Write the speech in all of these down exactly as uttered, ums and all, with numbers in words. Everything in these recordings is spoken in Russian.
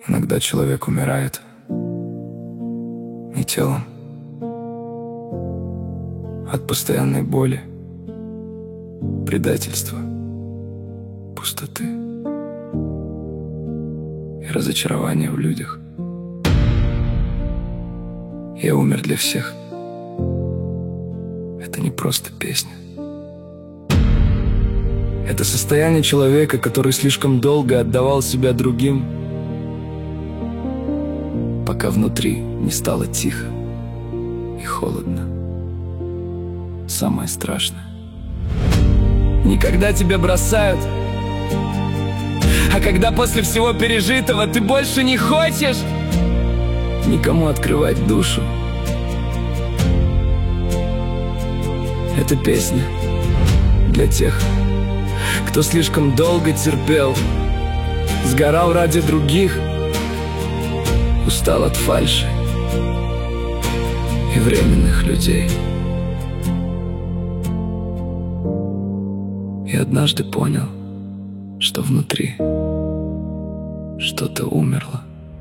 Иногда человек умирает не телом, от постоянной боли, предательства, пустоты и разочарования в людях. Я умер для всех. Это не просто песня. Это состояние человека, который слишком долго отдавал себя другим, пока внутри не стало тихо и холодно. Самое страшное — не когда тебя бросают, а когда после всего пережитого ты больше не хочешь никому открывать душу. Эта песня для тех, кто слишком долго терпел, сгорал ради других, устал от фальши и временных людей. И однажды понял, что внутри что-то умерло.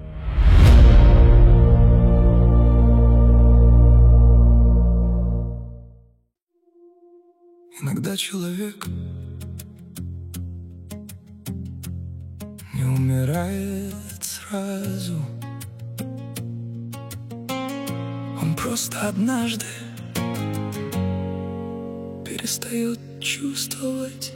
Иногда человек не умирает сразу. Он просто однажды перестает чувствовать.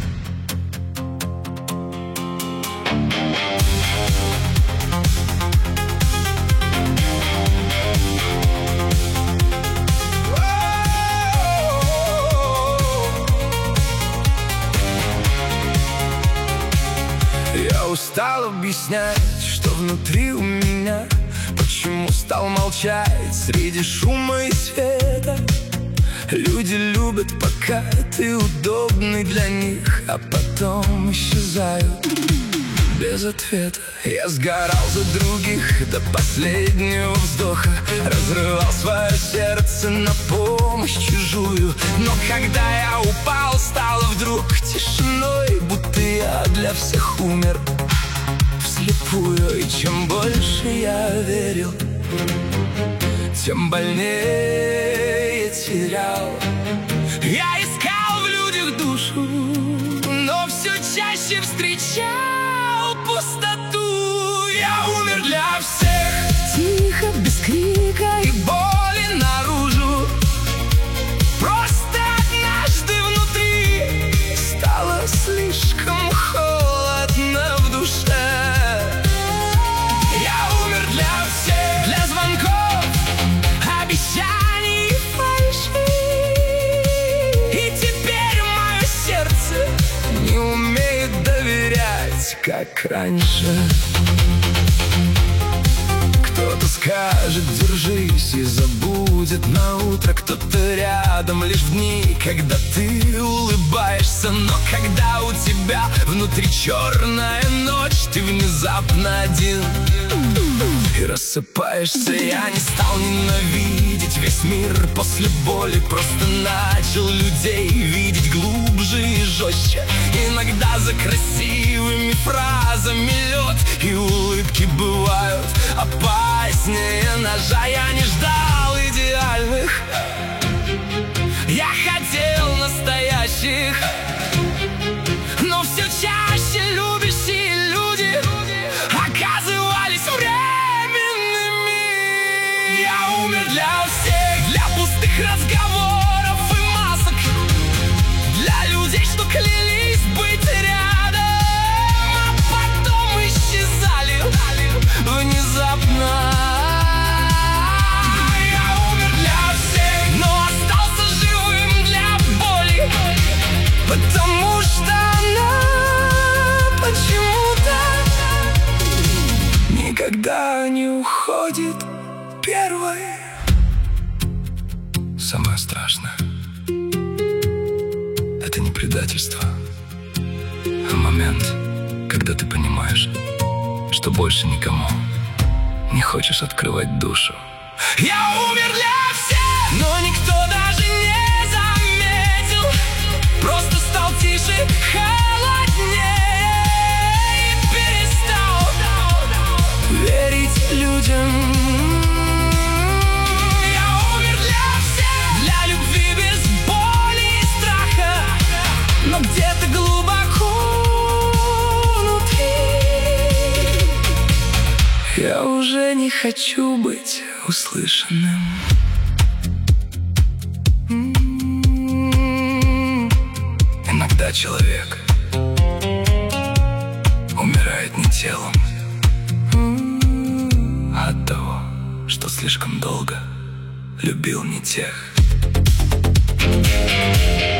Я устал объяснять, что внутри у меня, почему стал молчать среди шума и света. Люди любят, пока ты удобный для них, а потом исчезают без ответа. Я сгорал за других до последнего вздоха, разрывал свое сердце на помощь чужую. Но когда я упал, стало вдруг тишиной, будто я для всех умер вслепую. И чем больше я верил, тем больнее терял. Я искал в людях душу, но все чаще встречал пустоту. Я умер для всех, тихо, без крика и боли наружу. Просто однажды внутри стало слишком холодно в душе. Я умер для всех, для звонков, обещаний и фальши. И теперь мое сердце не умеет доверять, как раньше. Кто-то скажет «держись» и забудет на утро. Кто-то рядом лишь в дни, когда ты улыбаешься. Но когда у тебя внутри черная ночь, ты внезапно один и рассыпаешься. Я не стал ненавидеть весь мир после боли, просто начал людей видеть глубже и жестче. Иногда за красивыми фразами лед и улыбки бывают опаснее ножа. Я не ждал идеальных, я хотел настоящих, но все чаще любящие люди оказывались временными. Я умер для всех, для пустых разговоров и масок, для людей, что клялись быть рядом, а потом исчезали внезапно. Я умер для всех, но остался живым для боли, потому что она почему-то никогда не уходит первой. Самое страшное — это не предательство, а момент, когда ты понимаешь, что больше никому не хочешь открывать душу. Я умер для всех, но никто даже не заметил. Просто стал тише, холоднее и перестал Я уже не хочу быть услышанным. Иногда человек умирает не телом, а от того, что слишком долго любил не тех.